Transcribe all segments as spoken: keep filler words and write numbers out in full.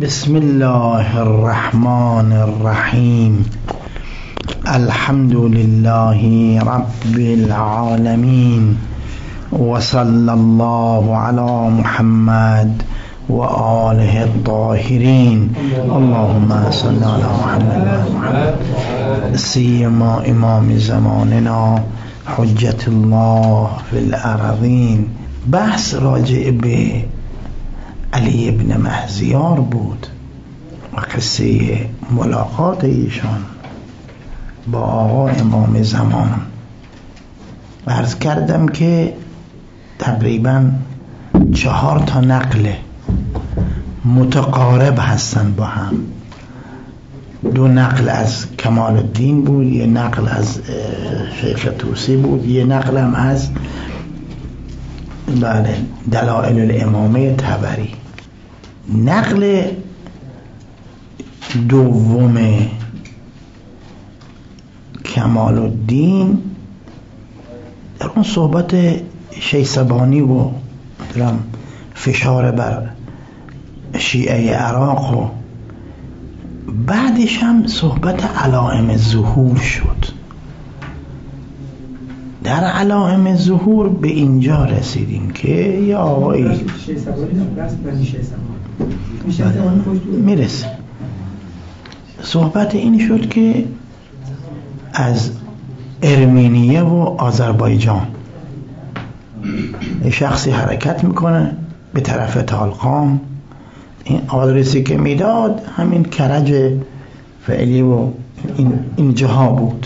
بسم الله الرحمن الرحیم. الحمد لله رب العالمین و صلی الله علی محمد و آله الطاهرین. اللهم صل علی محمد و محمد سیما امام زماننا حجت الله فی الارضین. بحث راجع به علی ابن مهزیار بود و قصه ملاقات ایشان با آقا امام زمان. عرض کردم که تقریبا چهار تا نقل متقارب هستن با هم. دو نقل از کمال الدین بود، یه نقل از شیخ طوسی بود، یه نقل هم از دلائل الامامه طبری. نقل دوم کمال الدین در اون صحبت شیسبانی و فشار بر شیعه عراق و بعدش هم صحبت علائم ظهور شد. در علائم ظهور به اینجا رسیدیم که یا آقایی میرسه صحبت این شد که از ارمنیه و آذربایجان شخصی حرکت میکنه به طرف طالقان. این آدرسی که میداد همین کرج فعلی و این, این جاها بود.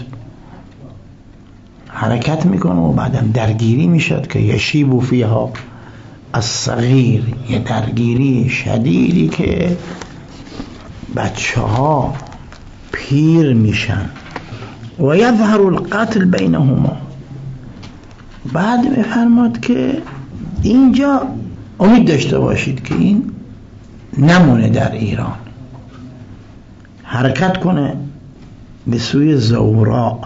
حرکت میکنه و بعدم درگیری میشد که یشیب فیها الصغیر، یه درگیری شدیدی که بچه ها پیر میشن و یظهر القتل بینهما. بعد میفرماد که اینجا امید داشته باشید که این نمونه در ایران، حرکت کنه به سوی زورا.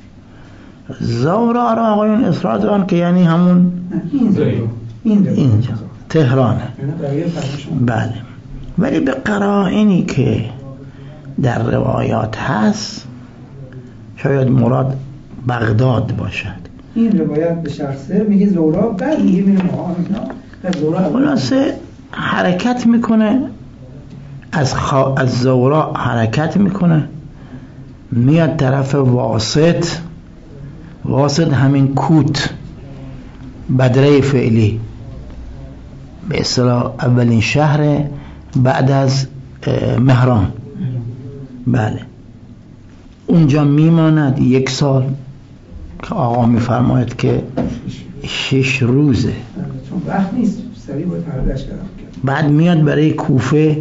زورا را آقایون اصرار دارن که یعنی همون اینجا تهرانه. بله، ولی به قرائنی که در روایات هست شاید مراد بغداد باشد. این روایت به شخصه میگه زورا، بعد میگه میره مهاجنا. خلاصه حرکت میکنه از خوا... از زورا حرکت میکنه میاد طرف واسط. واسط همین کوت بدره فعلی، به اصطلاح اولین شهر بعد از مهران. بله، اونجا میماند یک سال که آقا میفرماید که شش روزه، چون وقت نیست سریع باید پردش کردم. بعد میاد برای کوفه.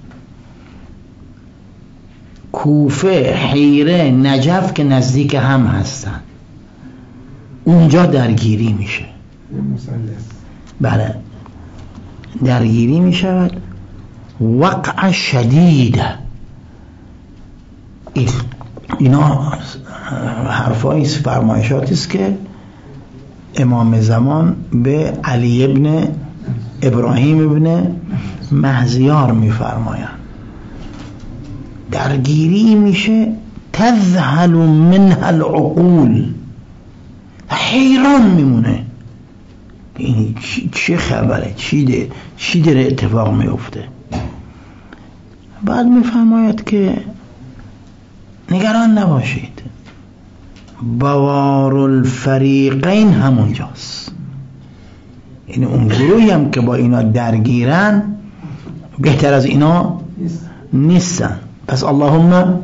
کوفه، حیره، نجف که نزدیک هم هستن، اونجا درگیری میشه. بله، درگیری میشود. وقع شدید. اینا حرفایی فرمایشاتی است که امام زمان به علی ابن ابراهیم ابن مهزیار میفرمایند. درگیری میشه. تذهل منها العقول، حیران میمونه این چه خبره، چی ده چی داره اتفاق میفته. بعد میفرماید که نگران نباشید، بوار الفریقین همونجاست. یعنی اون گروهی هم که با اینا درگیرن بهتر از اینا نیستن. پس اللهم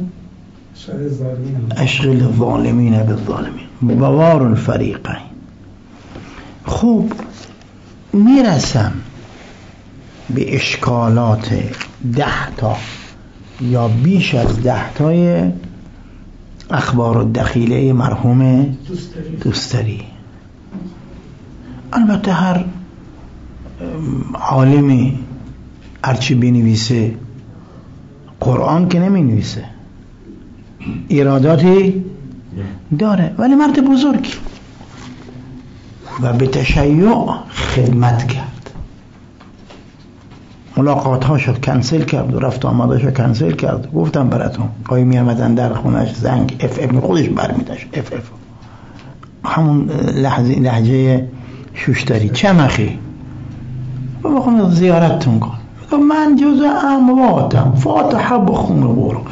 اشغل الظالمین بالظالمین، بوار الفریقین. خوب، میرسم به اشکالات ده تا یا بیش از ده تای اخبار الدخیله مرحوم دوستری. البته هر عالمی هرچی بنویسه، قرآن که نمی نویسه، ایراداتی داره، ولی مرد بزرگی و به تشیع خدمت کرد. ملاقات هاشو کنسل کرد و رفت آمداشو کنسل کرد. گفتم براتون گاهی می آمدن در خونش زنگ اف اف خودش برمی‌داشت اف اف همون لحظه لهجه شوشتری چمخی بخوام زیارتتون کنم. من جزء امواتم فاتحه بخون و برو.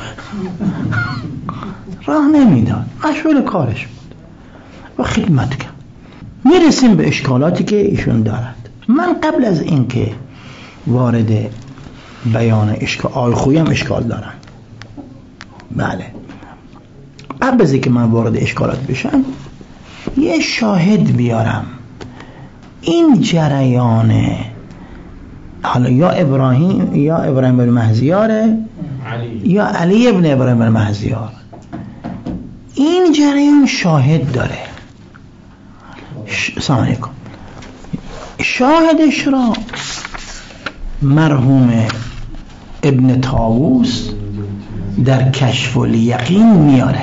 راه نمیداد، مشغول کارش بود و خدمت کرد. میرسیم به اشکالاتی که ایشون دارد. من قبل از اینکه وارد بیان اشکال آی خویم اشکال دارم، بله، قبل از اینکه من وارد اشکالات بشم یه شاهد بیارم. این جریانه حالا یا ابراهیم یا ابراهیم بن مهزیاره یا علی ابن ابراهیم بن مهزیار، این جریان شاهد داره. سلام علیکم. شاهدش را مرحوم ابن طاووس در کشف الیقین میاره.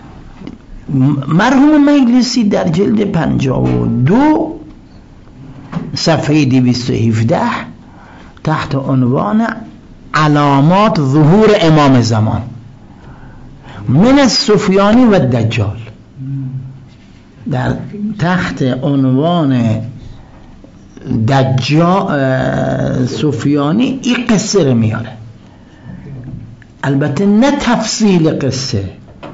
مرحوم مجلسی در جلد پنجاه و دو صفحه دویست و هفده تحت عنوان علامات ظهور امام زمان من السفیانی و دجال، در تحت عنوان دجال سفیانی این قصه رو میاره. البته نه تفصیل قصه،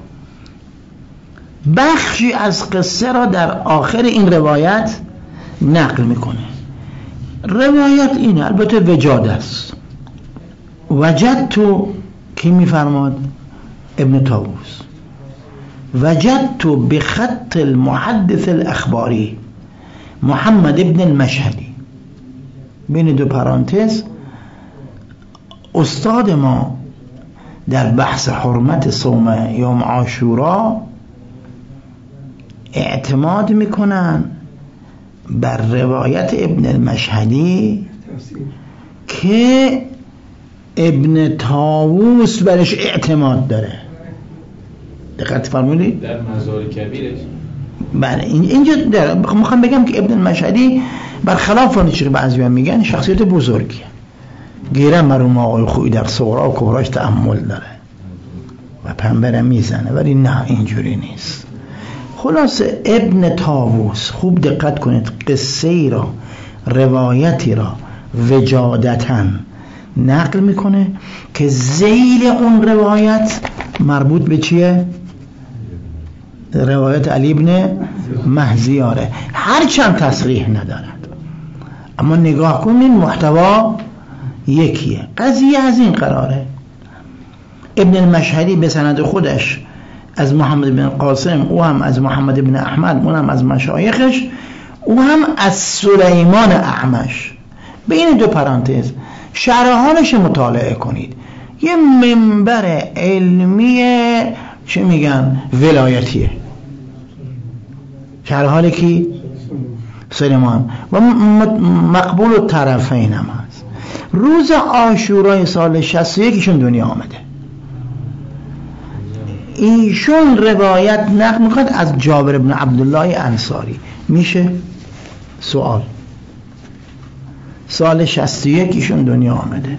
بخشی از قصه را در آخر این روایت نقل میکنه. روایت اینه، البته وجاد است. وجدت کی میفرماد؟ ابن طاووس. وجدت بخط المحدث الاخباری محمد ابن المشهدی، بین دو پرانتز استاد ما در بحث حرمت صوم یوم عاشورا اعتماد میکنن بر روایت ابن المشهدی که ابن طاووس برش اعتماد داره. دقت فرمودید؟ در مزار کبیرش. بله، اینجا میخوام بگم که ابن المشهدی برخلاف اون چیزی که بعضیا میگن شخصیت بزرگیه. گیره مرحوم آقای خویی در صغرا و کبراش تأمل داره و پنبره میزنه، ولی نه اینجوری نیست. خلاصه ابن طاووس خوب دقت کنید، قصه ای را، روایتی را وجادتاً نقل میکنه که ذیل اون روایت مربوط به چیه؟ روایت علی ابن مهزیاره، هرچند تصریح ندارد، اما نگاه کنید محتوا یکیه. قضیه از این قراره: ابن المشهدی به سند خودش از محمد بن قاسم، او هم از محمد بن احمد، اون هم از مشایخش، او هم از سلیمان اعمش. بین دو پرانتز شرحالش مطالعه کنید. یه منبر علمی چه میگن ولایتیه. شرحال کی؟ سلیمان و مقبول الطرفین هم هست. روز عاشورای سال شصت و یک ایشون دنیا آمده. ایشون روایت نقل میکنه از جابر بن عبدالله انصاری. میشه؟ سوال. سال شصت و یک ایشون دنیا آمده.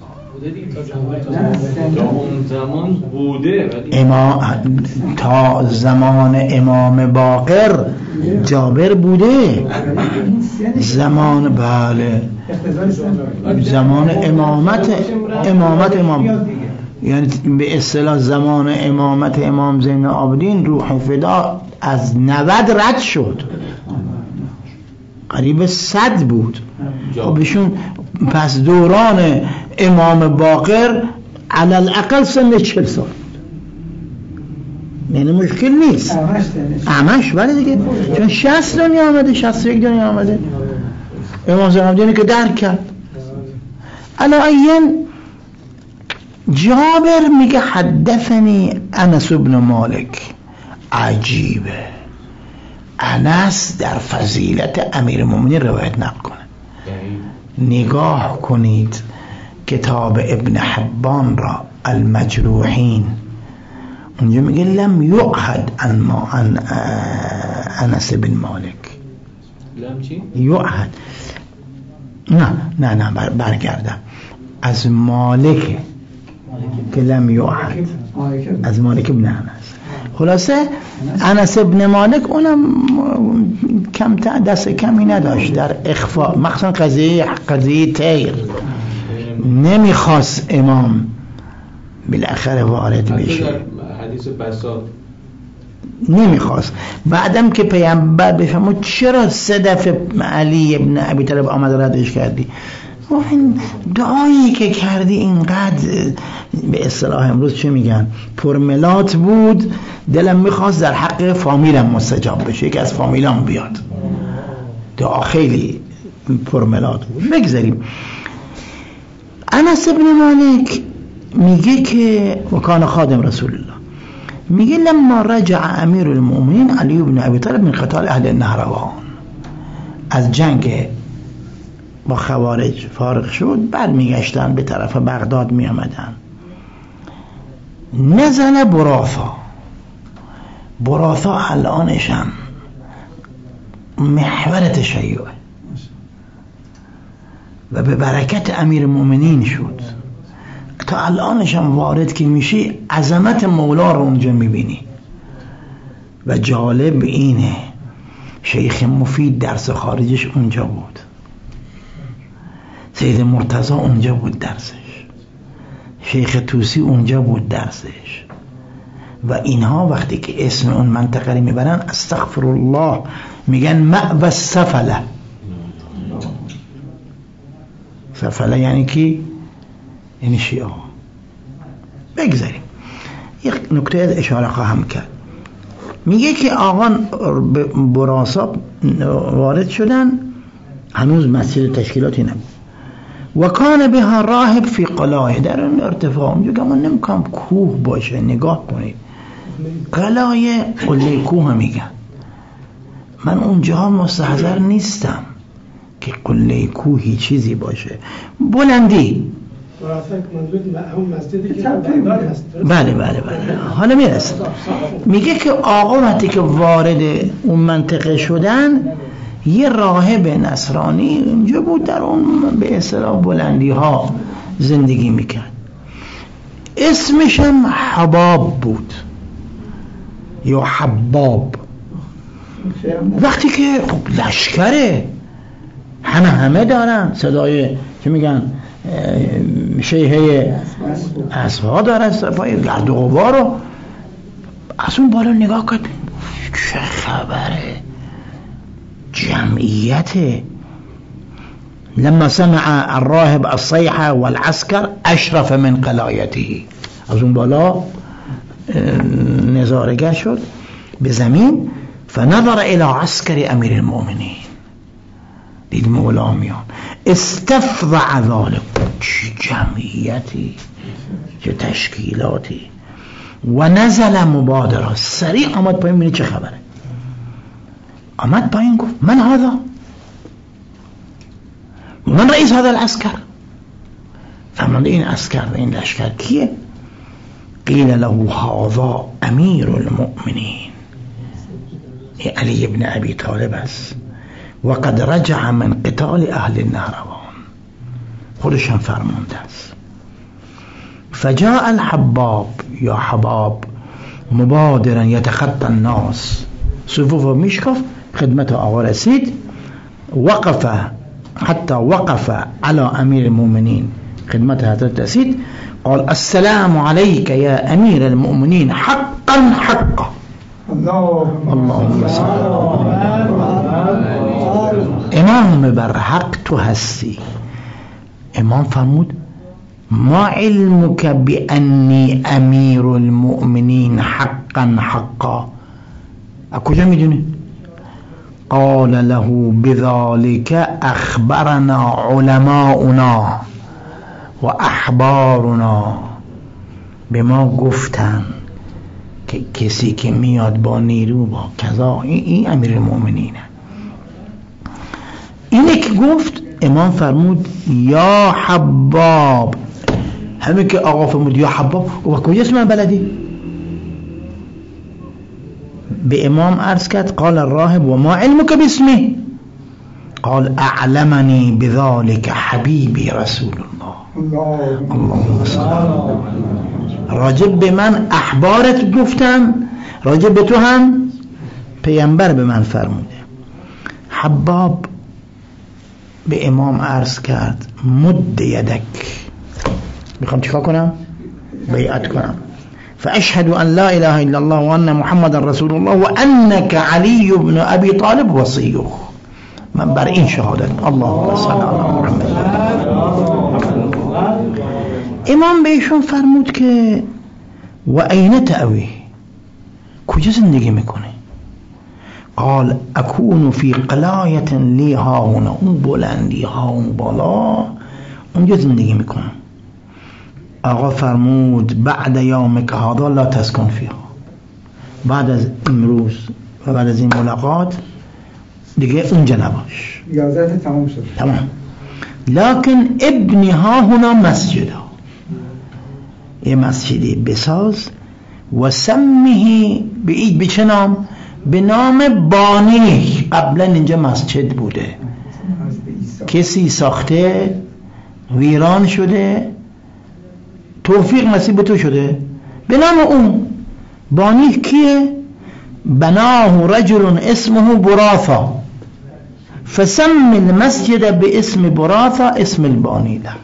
تا اون زمان بوده، امام تا زمان امام باقر جابر بوده. زمان بله زمان امامت امامت امام، یعنی به اصطلاح زمان امامت امام زین العابدین روح فدا از نود رد شد، قریب صد بود. خب ایشون پس دوران امام باقر علی الاقل سن چهل سال، یعنی مشکل نیست. اعمش ولی دیگه چون شصت دنیا آمده، شصت و یک دنیا آمده. امام زین العابدین که درک کرد. علایین جابر میگه حدثنی انس بن مالک. عجیبه، انس در فضیلت امیرالمومنین روایت نقل کنه. نگاه کنید کتاب ابن حبان را، المجروحین، اونجا میگه لم یعهد عن ما عن انس بن مالک. لم چی؟ یعهد. نه نه نه بر برگردم. از مالک که لم یعهد، از مالک ابن انس. خلاصه انس ابن مالک اونم کم دست کمی نداشت در اخفا، مخصوصا قضیه قضیه تیر نمیخواست امام بالاخره وارد بشه، حدیث بساط نمیخواست. بعدم که پیامبر بفهمه چرا سه دفعه علی ابن ابی طالب آمد ردش کردی، این دعایی که کردی اینقدر به اصطلاح امروز چه میگن پرملات بود، دلم میخواست در حق فامیلم مستجاب بشه، یکی از فامیلام بیاد. دعا خیلی پرملات بود. بگذاریم. انس ابن مالک میگه که وکان خادم رسول الله، میگه لما رجع امیر المؤمنین علی بن ابی طالب من قتال اهل النهروان، از جنگ با خوارج فارغ شد، بعد میگشتن به طرف بغداد میامدن. نزل براثا، براثا الانشم محور تشیع و به برکت امیر المؤمنین شد. تا الانشم وارد که میشی عظمت مولا رو اونجا میبینی. و جالب اینه شیخ مفید درس خارجش اونجا بود، سید مرتضی اونجا بود درسش، شیخ توسی اونجا بود درسش. و اینها وقتی که اسم اون منطقه رو میبرن استغفر الله میگن مأوى السفله. سفله یعنی کی؟ یعنی شیعه. بگذاریم. یک نکته از اشاره خواهم کرد. میگه که آقان براسا وارد شدن، هنوز مسجد تشکیلاتی نبود. و کان بها راهب فی قلایه، در اون ارتفاع اونجا که من نمیکنم کوه باشه، نگاه کنید قلایه قله کوه میگن. من اونجا مستحضر نیستم که قله کوهی چیزی باشه. بلندی بله بله بله حالا میرسه. میگه که آقا وقتی که وارد اون منطقه شدن، یه راهب نصرانی اونجا بود، در اون به اصطلاح بلندی ها زندگی میکرد. اسمش هم حباب بود یا حباب. وقتی که خب لشکره همه همه دارن، صدای چه میگن شیهه اسبها دارن، پای گرد و غبار رو از اون بالا نگاه کرد، چه خبره، جمعیته. لما سمع الراهب الصيحة والعسكر اشرف من قلایته، از اون بالا نظارگر شد به زمین. فنظر الى عسكر امیر المؤمنین، دید مولا میان، استفضع ذلك، چه جمعیتی، چه تشکیلاتی. و نزل مبادرة، سریع آمد پایین ببینید چه خبره. آمد پایین گفت من هذا، من رئیس هذا العسكر. فرمانده این عسكر و این لشکر کیه؟ قیل له هذا امیر المؤمنین، علی ابن ابی طالب است. وقد رجع من قتال اهل النهروان، خودشان فرمانده است. فجاء الحباب یا حباب مبادرا یتخطى الناس، صفوف میشکف، خدمت آقا رسید. وقف حتی وقف على امیر المؤمنین، خدمت حضرت رسید. قال السلام عليك يا امیر المؤمنین حقا حقا. اللهم صل امام بر حق تو هستی. امام فرمود ما علمك بأني امیر المؤمنین حقا حقا، کجا میدونی؟ قال له بذلك اخبرنا علماؤنا و احبارنا، به ما گفتن که کسی که میاد با نیرو با کذا این, این امیر المؤمنینه. اینه که گفت امام فرمود یا حباب، همه که آقا فرمود یا حباب، و کجاست من بلدی؟ به امام عرض کرد قال الراهب و ما علمك باسمه، قال اعلمني بذلك حبیبی رسول الله. اللهم صل علی. راجب به من احبارت گفتم، راجب به تو هم پیامبر به من فرموده. حباب به امام عرض کرد مد یدک، میخوام چیکار کنم؟ بیعت کنم. فاشهد ان لا اله الا الله و ان محمد رسول الله و انک علی بن ابی طالب وصیه. من بر این شهادت. اللهم صل علی محمد. امام بهشون فرمود که و این تأوی، کجا زندگی میکنه؟ قال اكون في قلایة لی ها هنا، اون بلندی ها اون بالا اونجا زندگی میکنم. آقا فرمود بعد یومک هذا لا تسکن فیها، بعد از امروز و بعد از این ملاقات دیگه اونجا نباش. اجازت تمام شد. تمام. لكن ابنی ها هنا مسجد ها، یه مسجدی بساز و سمیه به این به چه نام؟ به نام بانی. قبلا اینجا مسجد بوده، کسی ساخته ویران شده، توفیق نصیب تو شده، به نام اون. بانی کیه؟ بناه رجل اسمه براثا فسم المسجد به اسم براثا اسم البانی له.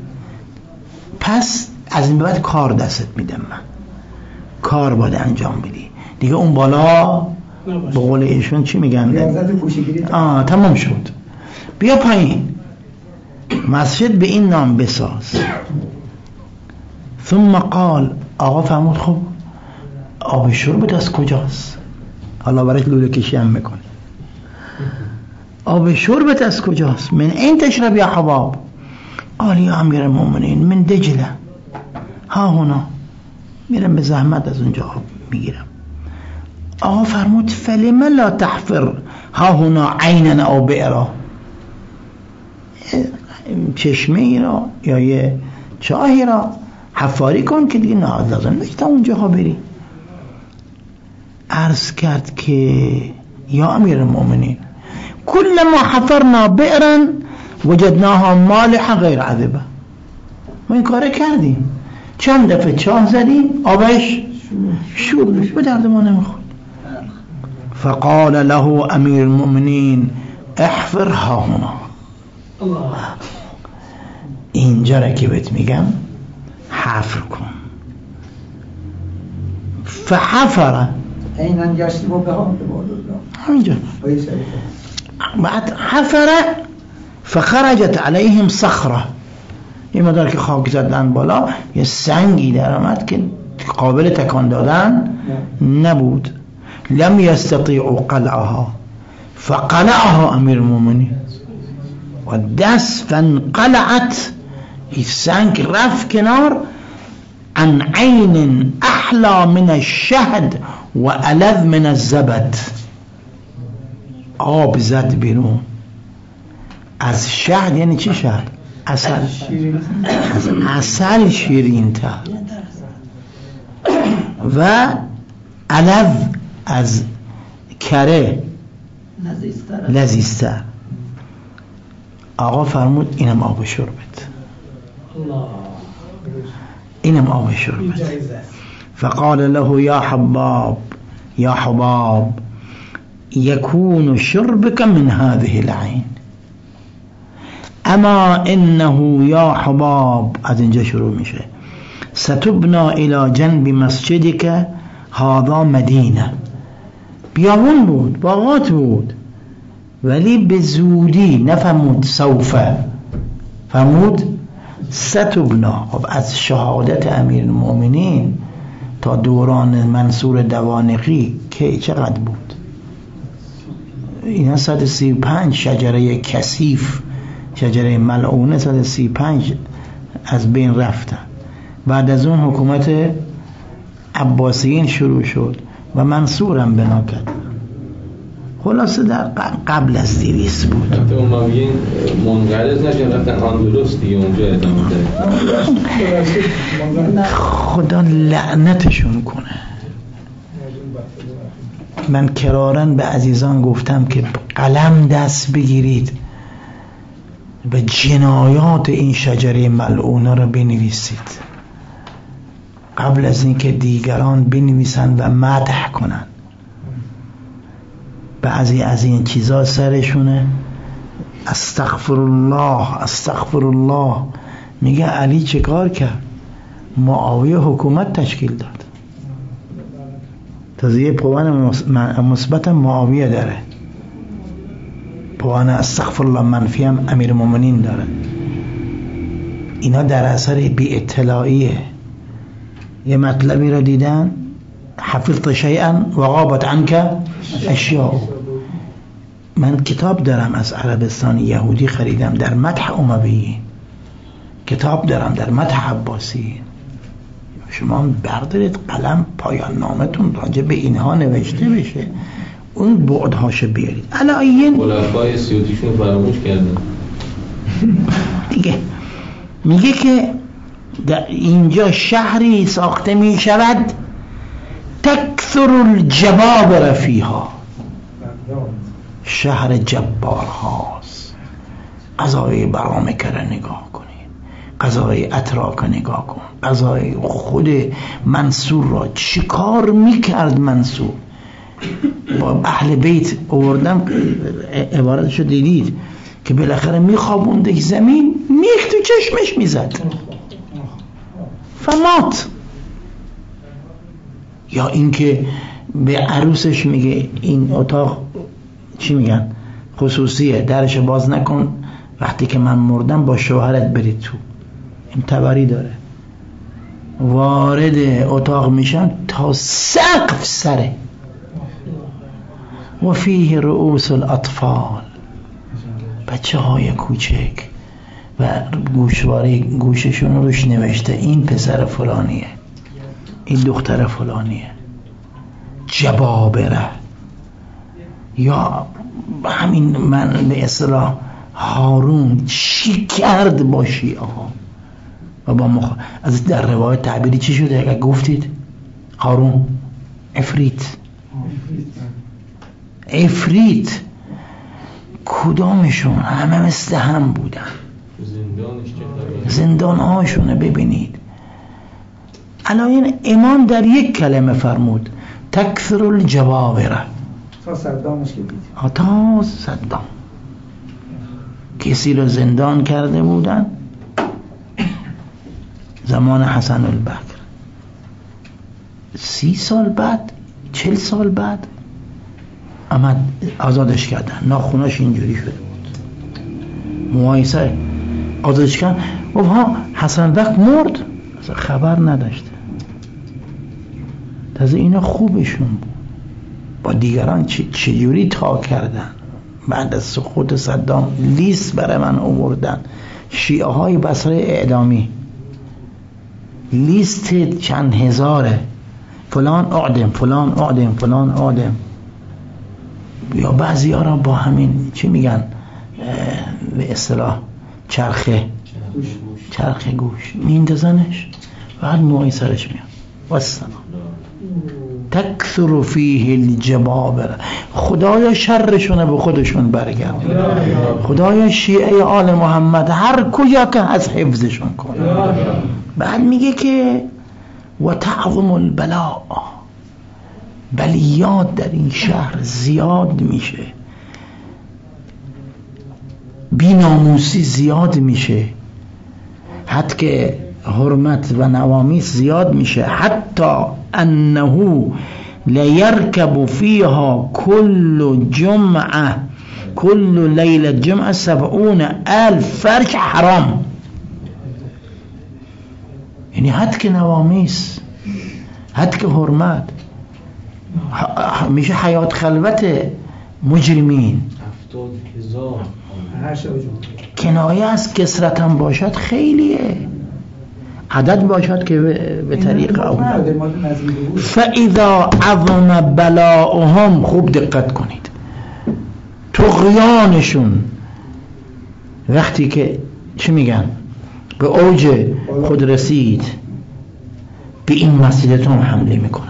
پس از این بعد کار دستت میدم، من کار باید انجام بدی دیگه. اون بالا به قول ایشون چی میگن؟ آه تمام شد، بیا پایین، مسجد به این نام بساز. ثم قال، آقا فرمود خب آب شربت از کجاست؟ حالا برای لوله کشی هم میکنه. آب شربت از کجاست؟ من این تشرب یا حباب؟ قال یا امیر المؤمنین من دجله ها هنا، میرم به زحمت از اونجا آب میگیرم. آقا فرمود فلما لا تحفر ها هنا عینا او بئرا، چشمه ای را یا یه چاهی را حفاری کن که دیگه نه لازم نیست اونجا ها بری. عرض کرد که یا امیر المؤمنین كلما حفرنا بئرا وجدناها مالحه غیر عذبه، ما این کاره کردیم، چند دفعه چاه زدیم آبش شور به درد ما نمیخورد. فقال له امیر المؤمنین احفر ها هنا، اینجا را که بهت میگم حفر کن. فحفر اینن گشتی با به هم همینجا. بعد حفر فخرجت علیهم صخره، این مدار که خاک زدن بالا یه سنگی در آمد که قابل تکان دادن نبود. لم یستطیعوا قلعها فقلعها امیر المؤمنین و دست فانقلعت، این سنگ رفت کنار. عن عین احلا من الشهد و الذ من الزبد، آب زد بیرون از شهد. یعنی چی شهد؟ عسل. از عسل شیرین تر و الذ از کره لذیذتر. آقا فرمود اینم آب شربت، اینم آب شربت. فقال له یا حباب یا حباب يكون شربك من هذه العين اما انه یا حباب، از اینجا شروع میشه، ستبنا الى جنب مسجدك هذا مدینه. بیابون بود، باغات بود، ولی به زودی نفرمود سوفه، فرمود ستبنا. خب از شهادت امیر المؤمنین تا دوران منصور دوانقی که چقدر بود؟ اینا صد و سی و پنج شجره کثیف، شجره ملعونه صد و سی و پنج از بین رفتن. بعد از اون حکومت عباسیین شروع شد و منصور هم بنا کرد. خلاصه در قبل از دیویس بود. حتی امویین منقرض نشن رفتن اندلس دیگه اونجا ادامه داد. خدا لعنتشون کنه. من کرارن به عزیزان گفتم که قلم دست بگیرید، و جنایات این شجره ملعونه را بنویسید قبل از اینکه دیگران بنویسن و مدح کنن. بعضی از این چیزا سرشونه استغفر الله استغفر الله. میگه علی چه کار کرد؟ معاویه حکومت تشکیل داد. تازه پوان مثبت معاویه داره، پوان استغفر الله منفی هم امیر المؤمنین داره. اینا در اثر بی اطلاعیه. یه مطلبی را دیدن حفظت شیئا و غابت عنک اشیاء. من کتاب دارم از عربستان یهودی خریدم در مدح امویین، کتاب دارم در مدح عباسیین. شما بردارید قلم پایان نامتون راجع به اینها نوشته بشه، اون بعدهاشو بیارید. علایین خلفای سیوطیشون فراموش کردن دیگه. میگه که در اینجا شهری ساخته می شود تکثر الجبابره فیها، شهر جبار هاست. قضای برامکه را نگاه کنید، قضای اتراک نگاه کن، قضای خود منصور را چی کار میکرد. منصور با اهل بیت آوردم عبارتشو دیدید که بالاخره میخوابونده زمین میخ تو چشمش میزد فمات. یا اینکه به عروسش میگه این اتاق چی میگن خصوصیه، درش باز نکن، وقتی که من مردم با شوهرت برید تو. این تبری داره. وارد اتاق میشن تا سقف سره و فیه رؤوس الاطفال، بچه های کوچک و گوشواره گوششون روش نوشته این پسر فلانیه، این دختر فلانیه. جبابره. یا همین من به اصطلاح هارون چی کرد با شیعه ها و با مخ... از در روایت تعبیری چی شده اگر گفتید؟ هارون افریت افریت کدامشون؟ همه مثل هم بودن. زندان هاشونه ببینید. الان امام در یک کلمه فرمود تکثر الجبابره. تا صدامش که دید تا صدام کسی رو زندان کرده بودن زمان حسن البکر. سی سال بعد چل سال بعد آمد آزادش کردن. ناخوناش اینجوری شده بود، موایسه آزادش کردن. و ها حسن البکر مرد اصلا خبر نداشته. تازه اینا خوبشون بود. با دیگران چجوری تا کردن. بعد از سقوط صدام لیست برای من آوردن، شیعه های بصره اعدامی، لیست چند هزاره، فلان اعدم فلان اعدم فلان اعدم. یا بعضی ها را با همین چی میگن به اصطلاح چرخه چرخه گوش میندازنش بعد موهای سرش میاد. والسلام. تکثر فیه الجبابره. خدایا شرشونه به خودشون برگرد. خدایا شیعه آل محمد هر کجا که از حفظشون کن. بعد میگه که و تعظم البلاء، بلیات در این شهر زیاد میشه، بی‌ناموسی زیاد میشه، حتی که حرمت و نوامیس زیاد میشه. حتی انه لیرکب فیها کل جمعه کل لیله جمعه سبعون الف فرش حرام. یعنی حتی که نوامیس، حتی که حرمت، میشه حیات خلوت مجرمین. هفتاد هزار کنایه از کسرت هم باشد خیلیه، عدد باشد که به طریق اول. فاذا عظم بلاؤهم، خوب دقت کنید، طغیانشون وقتی که چی میگن به اوج خود رسید، به این مسجدتون حمله میکنن.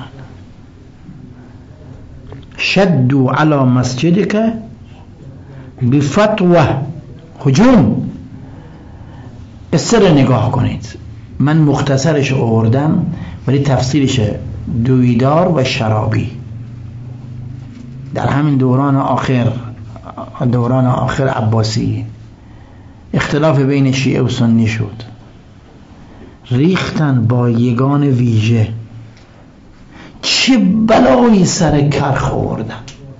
شدوا علی مسجدک بفتوه، هجوم قصه رو نگاه کنید. من مختصرش آوردم ولی تفسیرش دویدار و شرابی در همین دوران آخر دوران آخر عباسی اختلاف بین شیعه و سنی شد، ریختن با یگان ویژه، چه بلایی سر کرخ آوردن،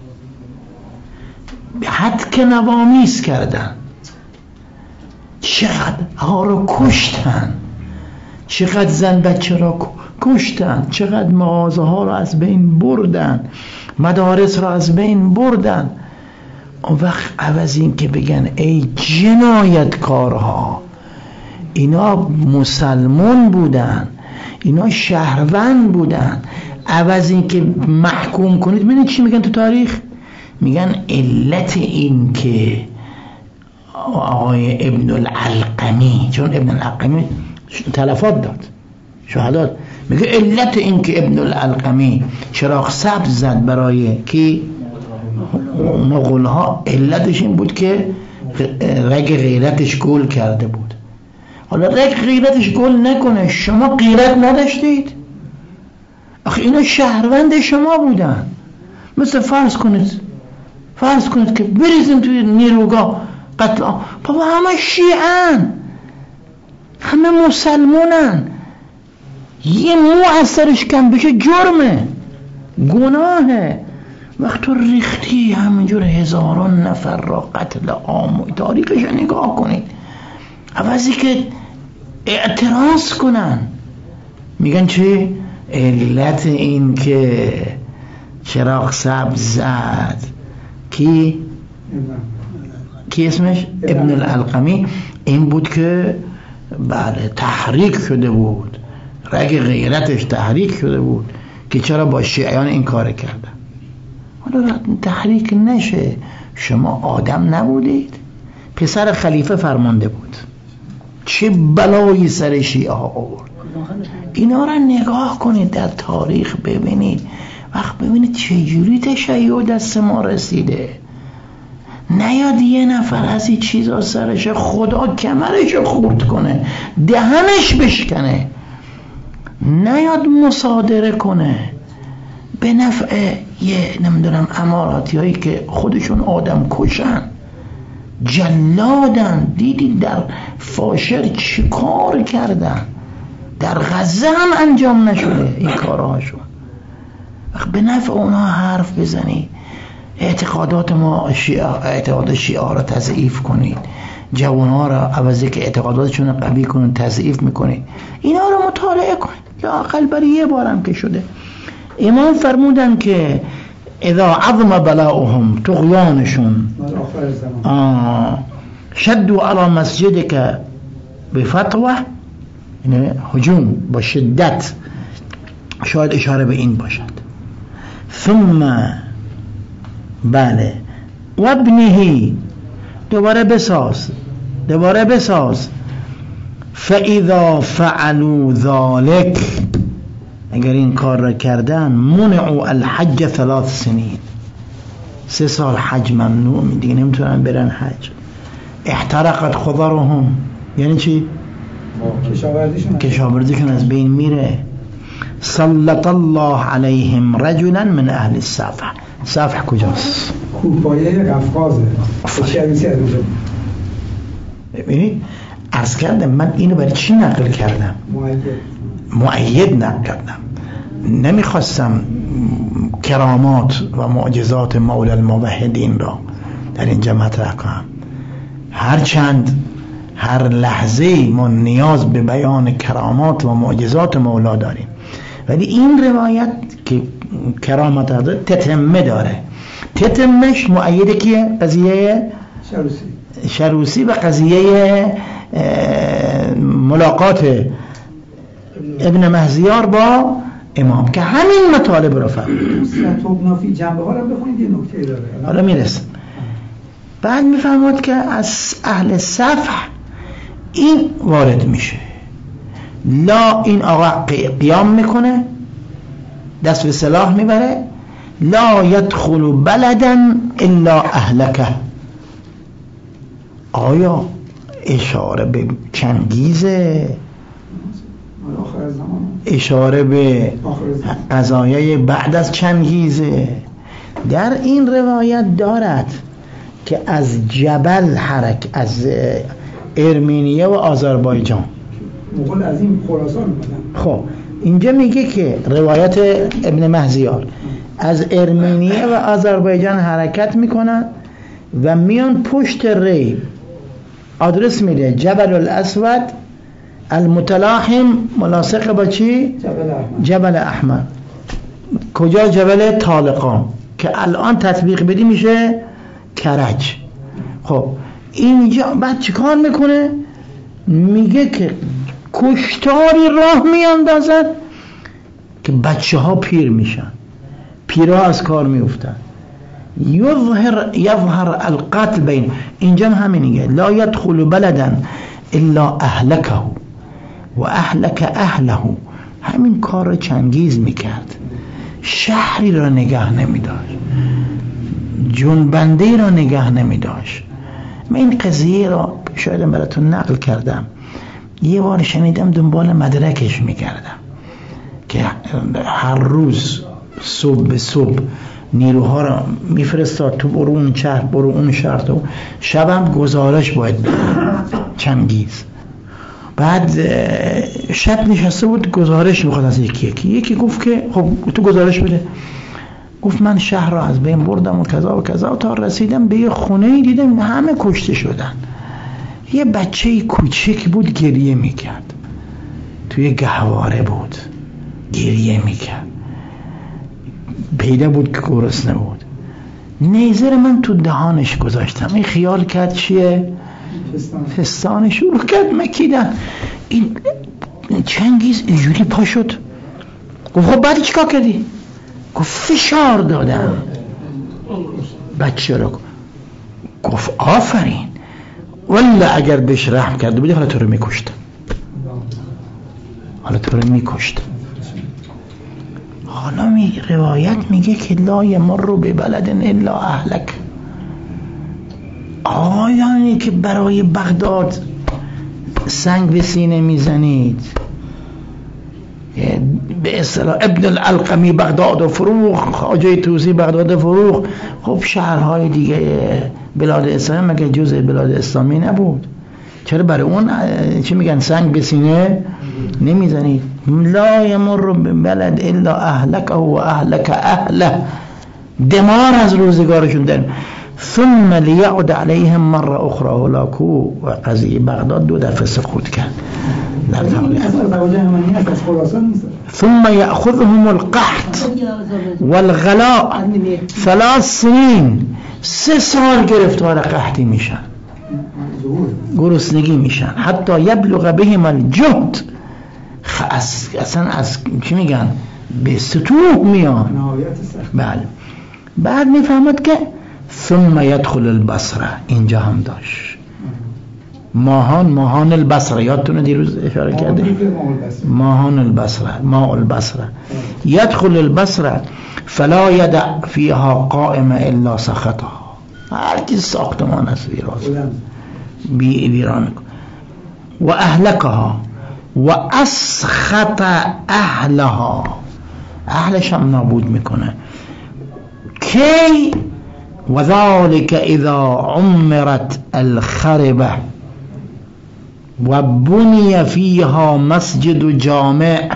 حد که نوامیز کردن، چقدر ها رو کشتن، چقدر زن بچه را کشتن، چقدر مغازه ها رو از بین بردن، مدارس را از بین بردن. اون وقت عوض این که بگن ای جنایتکارها، اینا مسلمان بودن، اینا شهروند بودن، عوض این که محکوم کنید، ببینید چی میگن تو تاریخ؟ میگن علت این که آقای ابن العلقمی، چون ابن العلقمی تلفات داد، شهادات، میگه علت این که ابن العلقمی چراغ سبز زد برای کی؟ مغول ها، علتش این بود که رگ غیرتش گل کرده بود. حالا رگ غیرتش گل نکنه، شما غیرت نداشتید؟ آخه اینا شهروند شما بودن. مثل فرض کنید فرض کنید که بریزیم توی نیروگاه قتل عام، بابا همه شیعن، همه مسلمونن، یه مو از سرش کم بشه جرمه، گناهه. وقت تو ریختی همینجور هزاران نفر را قتل عام، تاریخش نگاه کنید، عوضی که اعتراض کنن میگن چه؟ علت این که چراغ سبز زد کی؟ کی اسمش؟ ابن العلقمی، این بود که بله تحریک شده بود، رگ غیرتش تحریک شده بود که چرا با شیعیان این کار کردن. حالا تحریک نشه، شما آدم نبودید؟ پسر خلیفه فرمانده بود، چه بلایی سر شیعه ها آورد. اینا را نگاه کنید در تاریخ، ببینید وقت ببینید چجوری تشیع دست ما رسیده. نیاد یه نفر از این چیزا سرش، خدا کمرش خورد کنه، دهنش بشکنه، نیاد مصادره کنه به نفع یه نمیدونم اماراتی هایی که خودشون آدم کشن، جلادن. دیدید در فاشر چی کار کردن؟ در غزه هم انجام نشده این کارهاشون. به نفع اونا حرف بزنید، اعتقادات ما شیعه، اعتقاد شیعه را تضعیف کنید، جوانها را عوضی که اعتقاداتشون را قوی کنید تضعیف میکنید. اینا رو مطالعه کنید، لااقل برای یه بارم که شده. امام فرمودن که اذا عظم بلاؤهم، طغیانشون، شدوا علی مسجدک بفتوه، یعنی هجوم با شدت، شاید اشاره به این باشد. ثم بله و ابنه، دوباره بساز دوباره بساز فاذا فعلوا ذلك، اگر این کار را کردن، منعوا الحج ثلاث سنین، سه سال حج ممنوع، دیگه نمیتونن برن حج. احترقت خضرهم، یعنی چی؟ کشاورزیشون کشاورزیشون از بین میره. سلط الله علیهم رجلا من اهل الصفح. صفح کجاست؟ کوپایه قفقازه. ببینید عرض کردم من اینو برای چی نقل کردم؟ مؤید نقل کردم. نمیخواستم کرامات و معجزات مولا الموحدین را در اینجا مطرح کنم، هرچند هر لحظه ما نیاز به بیان کرامات و معجزات مولا داریم، ولی این روایت که کرامات داره تتمه داره. تتمش مؤید کیه؟ قضیه شروسی شروسی و قضیه ملاقات ابن مهزیار با امام که همین مطالب رو فهمید. توبنافی جنبه ها رو بخونید، یه نکته داره حالا میرسیم. بعد میفهمد که از اهل صفح این وارد میشه، لا این آقا قیام میکنه، دست به سلاح میبره، لا يدخل بلدا الا اهلکه. آیا اشاره به چنگیزه، اشاره به قضایای بعد از چنگیزه. در این روایت دارد که از جبل حرک، از ارمنیه و آذربایجان، مغول از این خراسان اومدن. خب اینجا میگه که روایت ابن مهزیار از ارمنیه و آذربایجان حرکت میکنن و میان پشت ری، آدرس میده جبل الاسود المتلاحم ملاصق با چی؟ جبل احمد. جبل احمد. کجا؟ جبل طالقان که الان تطبیق بدی میشه کرج. خب اینجا بعد چیکار میکنه؟ میگه که کشتاری راه میاندازد که بچه ها پیر میشن، پیرها از کار میافتن. یظهر یظهر القتل بین، اینجا همینیه، لا يدخل بلدا الا اهلکه و اهلک اهله. همین کار رو چنگیز میکرد، شهری را نگه نمیداشت، جنبنده را نگه نمیداشت. من این قضیه را شاید براتون نقل کردم، یه بار شنیدم دنبال مدرکش میکردم که هر روز صبح به صبح نیروها را میفرستاد تو برو اون شهر برو اون شهر، تو شبم گزارش باید بده چنگیز. بعد شب نشسته بود گزارش میخواد از یکی یکی یکی گفت که خب تو گزارش بده. گفت من شهر را از بین بردم و کذا و کذا و تا رسیدم به یه خونه دیدم همه کشته شدن. یه بچه کوچک بود گریه میکرد، توی گهواره بود گریه میکرد، پیدا بود که گرسنه بود. نیزه من تو دهانش گذاشتم، این خیال کرد چیه؟ فستانش شروع کرد مکیدن. این چنگیز اینجوری پا شد، گفت خب بعدی چیکار کردی؟ گفت فشار دادم بچه رو. گفت آفرین، ولی اگر بهش رحم کرده بودی حالا تو رو میکشتم، حالا تو رو میکشتم. حالا می روایت میگه که لا یمر به بلد الا اهلک. آیانی که برای بغداد سنگ به سینه میزنید، به اصطلاح ابن الالقمی بغداد و فروغ، خواجه توسی بغداد و فروغ. خب شهرهای دیگه بلاد اسلامی مگه جزء بلاد اسلامی نبود؟ چرا برای اون چی میگن سنگ به سینه نمیزنید؟ لا یمر بلد الا اهلک و اهلک اهله. دمار از روزگارشون داریم. ثم لیعد علیهم مره اخرى هلاکو. و قضیه بغداد دو دفعه سقوط کرد در تاریخ. ثم یأخذهم القحط والغلاء ثلاث سنین. سه سال گرفتار قحطی میشن، گرسنگی میشن، حتی یبلغ بهم الجهد. اصلا از چی میگن به سطوح میان. بله. بعد میفهمد که ثم يدخل البصره. اینجا هم داشت ماهان ماهان البصره، یادتونه دیروز اشاره کرده ماهان البصره، ماء البصره. يدخل البصره فلا يدع فيها قائم الا سخطها. هر کی ساختمان است ویران بی ویران و اهلکها و اسخط اهلها. اهلش هم نابود میکنه. کی؟ و ذلك اذا عمرت الخربه و بنی فیها مسجد و جامع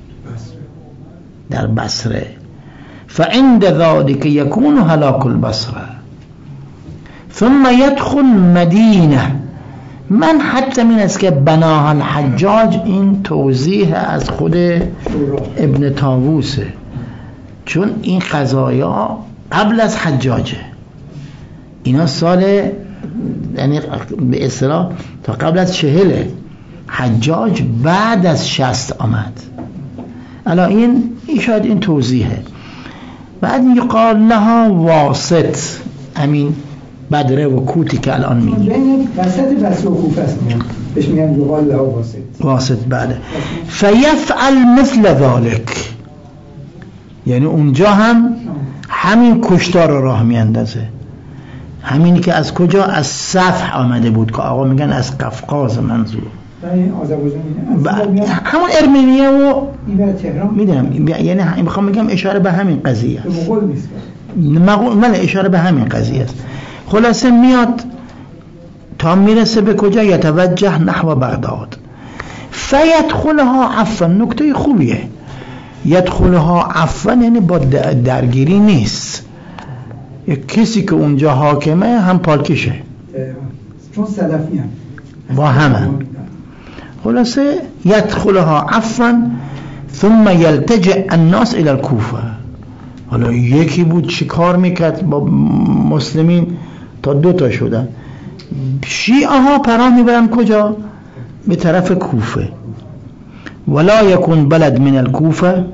در بصره، فعند ذلك يكون هلاك البصره. ثم يدخل مدینه. من حتی من است که بناها الحجاج، این توضیح از خود ابن طاووسه، چون این قضایا قبل از حجاجه. اینا سال یعنی به اصطلاح تا قبل از چهله، حجاج بعد از شصت آمد. الان این شاید این توضیحه. بعد یقال لها واسط، امین بدره و کوتی که الان میگی بین وسط بصره و کوفه است، بهش میگن یقال لها واسط. واسط بعده. فیفعل مثل ذلك، یعنی اونجا هم همین کشتار رو راه میاندازه، همینی که از کجا؟ از صفح آمده بود که آقا میگن از قفقاز منظور همون ارمنیه و میدونم، یعنی میخوام بگم اشاره به همین قضیه است، مقول اشاره به همین قضیه است. خلاصه میاد تا میرسه به کجا؟ یتوجه نحو بغداد فیدخلها عفوا. نکته خوبیه، یدخلها عفوا یعنی با درگیری نیست، یک کسی که اونجا حاکمه هم پالکشه چون سلفی هم با همه. خلاصه یدخلها عفوا ثم یلتجئ الناس الى الكوفه. حالا یکی بود چی کار میکرد با مسلمین تا دوتا شدن، شیعه ها پناه میبرن کجا؟ به طرف کوفه. ولا یکون بلد من الكوفه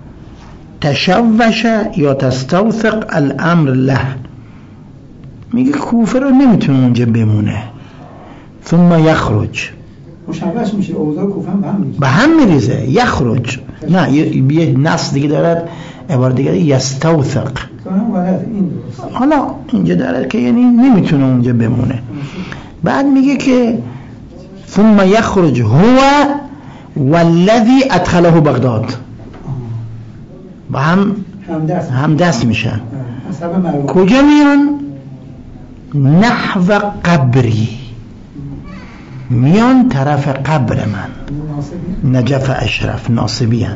تشوش یا تستوثق الامر له. میگه کوفه رو نمیتونه اونجا بمونه. ثم یخرج، مشوش میشه، اوضاع کوفه هم به هم میریزه، به هم میریزه. یخرج نه، یه نص دیگه دارد، عبارت دیگه یستوثق. حالا اینجا دارد که یعنی نمیتونه اونجا بمونه. بعد میگه که ثم یخرج هو والذی ادخله بغداد، با هم هم دست میشن. کجا میان؟ نحو قبری، میان طرف قبر من، نجف اشرف ناصبیان.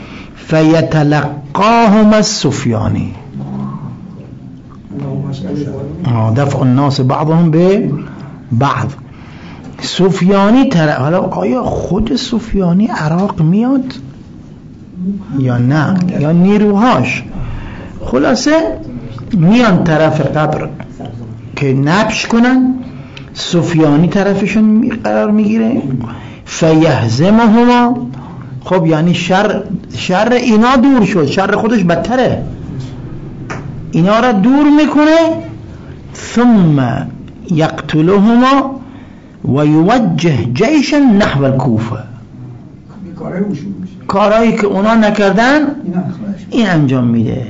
فیتلقاهم السفیانی، دفع الناس بعضهم به بعض. سفیانی طرف، حالا آیا خود سفیانی عراق میاد یا نه، یا نیروهاش؟ خلاصه میان طرف قبر که نبش کنن، سفیانی طرفشون قرار میگیره. فیهزمهما، خب یعنی شر شر اینا دور شد، شر خودش بدتره، اینا را دور میکنه. ثم یقتلهما و یوجه جیشا نحو الكوفه. کارهایی که اونا نکردن این انجام میده.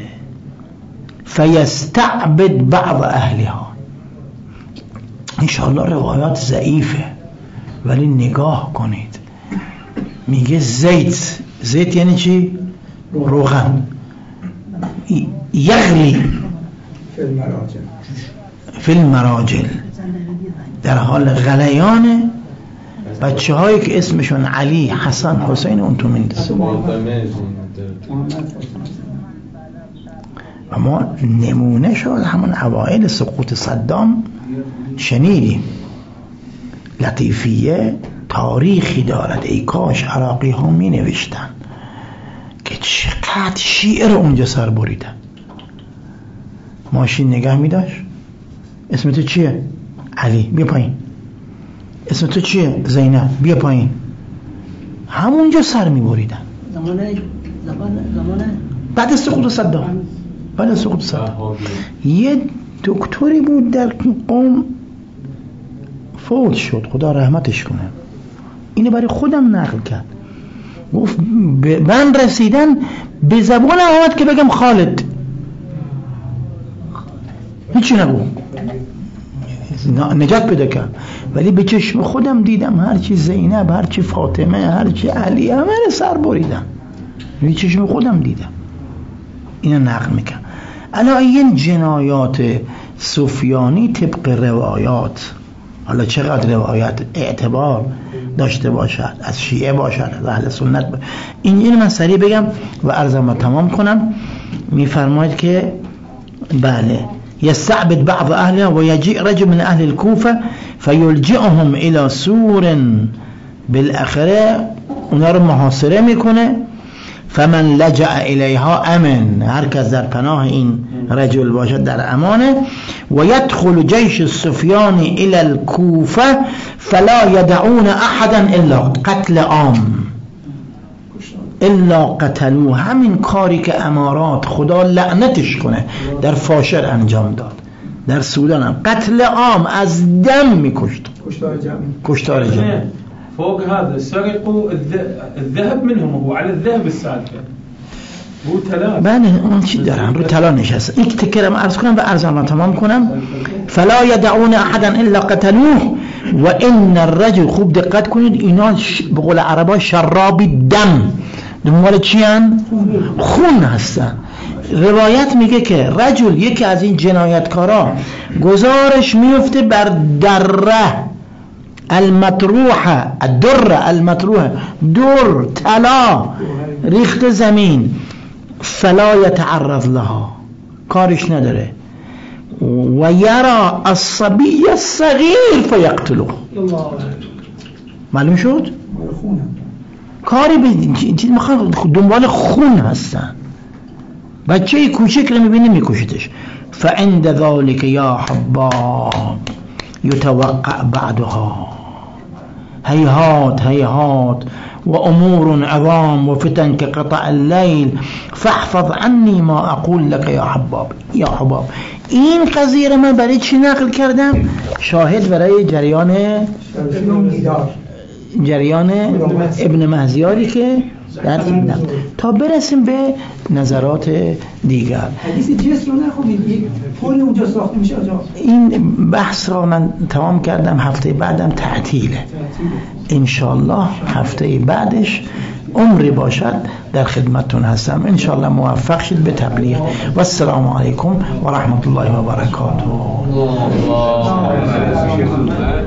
فیستعبد بعض اهلها. انشاءالله روایات ضعیفه ولی نگاه کنید، میگه زیت، زیت یعنی چی؟ روغن. یغلی فی المراجل، در حال غلیان بچه هایی که اسمشون علی، حسن، حسین اون تو میندازه. اما نمونه شد همون اوائل سقوط صدام شنیدیم. لطیفیه تاریخی دارد، ای کاش عراقی ها می نوشتن که چقدر شیعه رو اونجا سر بریدن. ماشین نگه می داشت، اسم تو چیه؟ علی، بیا پایین. اسم تو چیه؟ زینب، بیا پایین. همونجا سر می بریدن. زمانه زمانه بعد سقوط صدام، بعد سقوط صدام یه دکتری بود در قوم فوت شد، خدا رحمتش کنه. اینو برای خودم نقل کرد، گفت من رسیدن به زبانم آمد که بگم خالد، هیچی نگو، نجات پیدا کرد. ولی به چشم خودم دیدم هرچی زینب، هرچی فاطمه، هرچی علی، همه رو سر بریدن. به چشم خودم دیدم. اینو نقل میکنم. الا این جنایات سفیانی طبق روایات، حالا چقدر روایت اعتبار داشته باشد، از شیعه باشد، از اهل سنت باشد، این این من سریع بگم و عرضم تمام کنم. میفرماید که بله یستعبد بعض اهلها و یجیء رجل من اهل الكوفه فیلجئهم الى سور، بالاخره اونا رو محاصره میکنه. فمن لجأ الیها امن، هر کس در پناه این رجل باشد در امانه. و یدخل جیش السفیانی الى الكوفه فلا یدعون احدا الا قتل عام الا قتلوه. همین کاری که امارات خدا لعنتش کنه در فاشر انجام داد، در سودان هم قتل عام، از دم میکشت، کشتار جمعی، کشتار جمعی. فوق هذا سرقوا الذهب منهم وهو على الذهب السالفة. بله اون چی دارن رو طلا نشسته. این تکرم عرض کنم و عرضم تمام کنم. فلا یدعون احدا الا قتلوه و ان الرجل، خوب دقت کنید اینا به قول عربا شرابی دم، دنبال چی هن؟ خون هستن. روایت میگه که رجل، یکی از این جنایتکارا، گزارش میفته بر دره المطروحه، الدره المطروحه، در طلا ریخت زمین، فلا یتعرض لها، کارش نداره، و یرا الصبی الصغیر فیقتلوه. معلوم شد؟ کاری به دنبال خون هستن. بچه کوچک رو میبینی میکشتش. فعند ذالک یا حباب یتوقع بعدها هیهات هیهات و امور عظام و فتن كقطع الليل فاحفظ عني ما اقول لك یا حباب. یا حباب، این قضیه رو من برای چی نقل کردم؟ شاهد برای جریان جریان ابن مهزیاری که در تا برسیم به نظرات دیگر. حدیث جسر رو نخونید، یک پل اونجا ساخته میشه آجا. این بحث را من تمام کردم، هفته بعدم تعطیله انشالله. هفته بعدش عمری باشد در خدمتون هستم انشالله. موفق شد به تبلیغ و السلام علیکم و رحمت الله و برکاته.